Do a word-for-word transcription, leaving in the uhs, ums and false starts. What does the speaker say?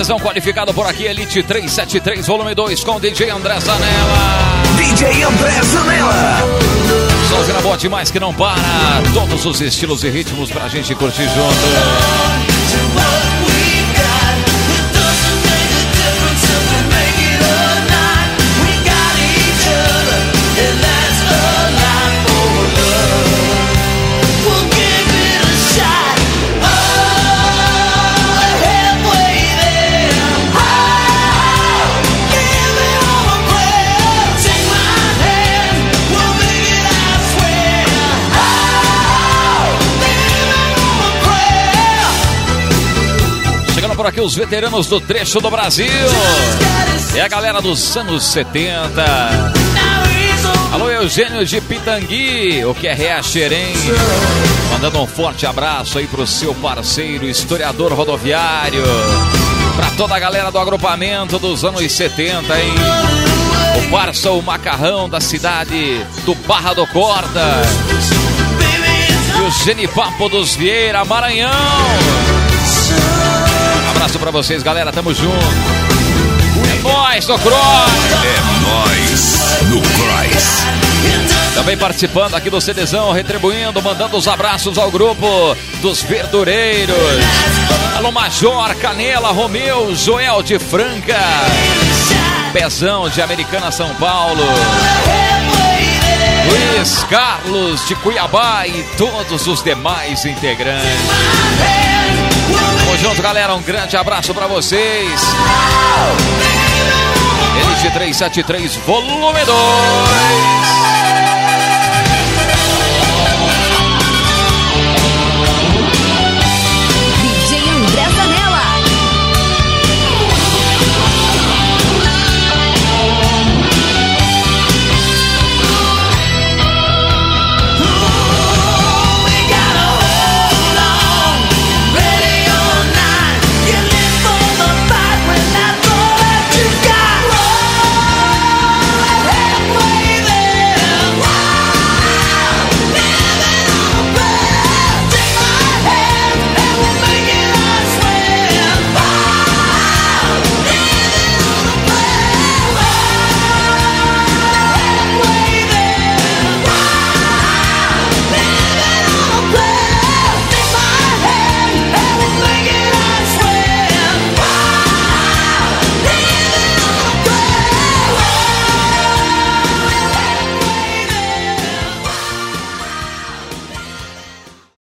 CDzão qualificado por aqui, Elite trezentos e setenta e três, volume dois, com o D J André Zanella. D J André Zanella. Sozinha boa demais que não para. Todos os estilos e ritmos pra gente curtir junto. Por aqui os veteranos do trecho do Brasil. É a galera dos anos setenta. Alô, Eugênio de Pitangui, o que é Xerém. Mandando um forte abraço aí pro seu parceiro, historiador rodoviário. Pra toda a galera do agrupamento dos anos setenta, hein? O parça, o macarrão da cidade do Barra do Corda. E o Genipapo dos Vieira, Maranhão. Abraço pra vocês, galera, tamo junto. É nóis no Cross. É nóis no Cross. Também participando aqui do CDzão, retribuindo, mandando os abraços ao grupo dos Verdureiros. Alô, Major, Canela, Romeu, Joel de Franca, Pezão de Americana, São Paulo, Luiz Carlos de Cuiabá e todos os demais integrantes. Tamo junto, galera, um grande abraço pra vocês. Elite trezentos e setenta e três, volume dois.